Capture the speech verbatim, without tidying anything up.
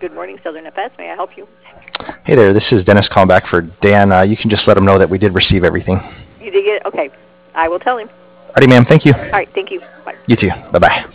Good morning, Southern F S. May I help you? Hey there, this is Dennis calling back for Dan. Uh, you can just let him know that we did receive everything. You did get it? Okay. I will tell him. Alrighty, ma'am. Thank you. All right. Thank you. Bye. You too. Bye bye.